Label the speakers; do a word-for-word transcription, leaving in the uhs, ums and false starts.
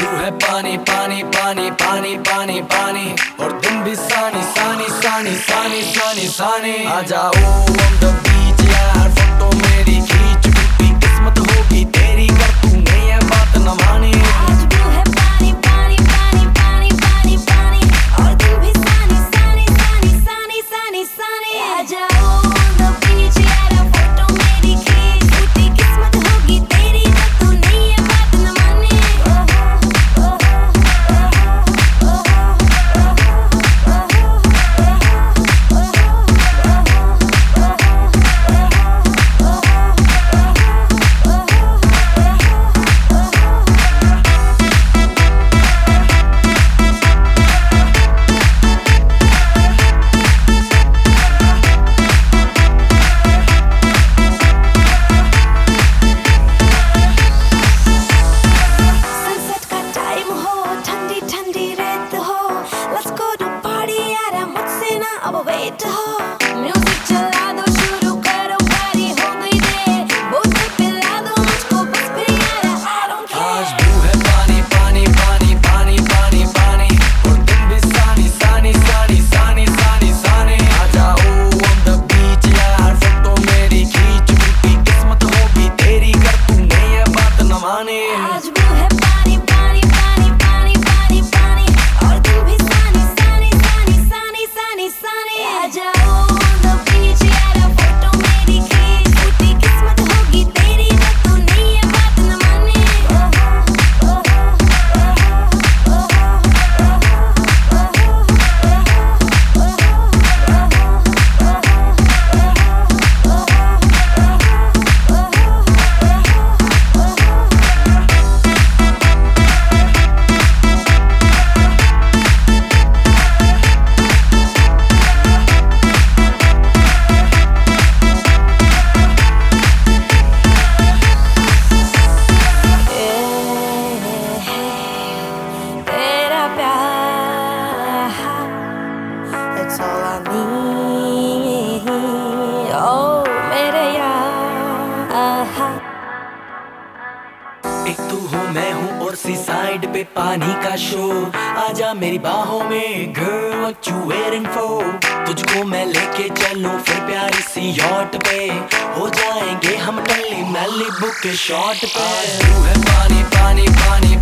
Speaker 1: Blue है पानी पानी पानी पानी पानी पानी और दिन भी सानी सानी सानी सानी सानी सानी। आ जाओ on the beach यार, फोटो मेरी खींच, टूटी किस्मत होगी तेरी कर तूने ये बात न मानी।
Speaker 2: आज ब्लू है पानी पानी पानी पानी पानी पानी और दिन भी सानी सानी सानी सानी सानी सानी। आ जाओ on the beach यार, फोटो मेरी खींच, टूटी किस्मत होगी तेरी कर तूने ये बात न मानी। अब वेट हो, म्यूजिक चला दो, शुरू करो, पारी हो गई दे, बोतल पिला दो मुझको बस फिर यार I don't care।
Speaker 1: आज ब्लू है पानी पानी पानी पानी पानी पानी और दिन भी सानी सानी सानी सानी सानी सानी। आ जाओ on the beach यार, फोटो मेरी खींच, टूटी किस्मत होगी तेरी कर तूने ये बात न मानी।
Speaker 2: आज ब्लू है पानी पानी पानी पानी पानी पानी और दिन भी सानी सानी सानी सानी सानी सानी। आ जाओ on the beach यार, फोटो मेरी खींच, टूटी किस्मत होगी तेरी कर तूने ये बात न मानी। तेरा प्यार, it's all I need, oh मेरे यार।
Speaker 1: एक तू हो मैं हूँ और सी साइड पे पानी का शो, आजा मेरी बाहों में girl what you waiting for। तुझको मैं लेके चलूं फिर प्यारी सी यॉट पे, हो जाएंगे हम टल्ली मैली बुक के शॉट पे। ब्लू है पानी पानी पानी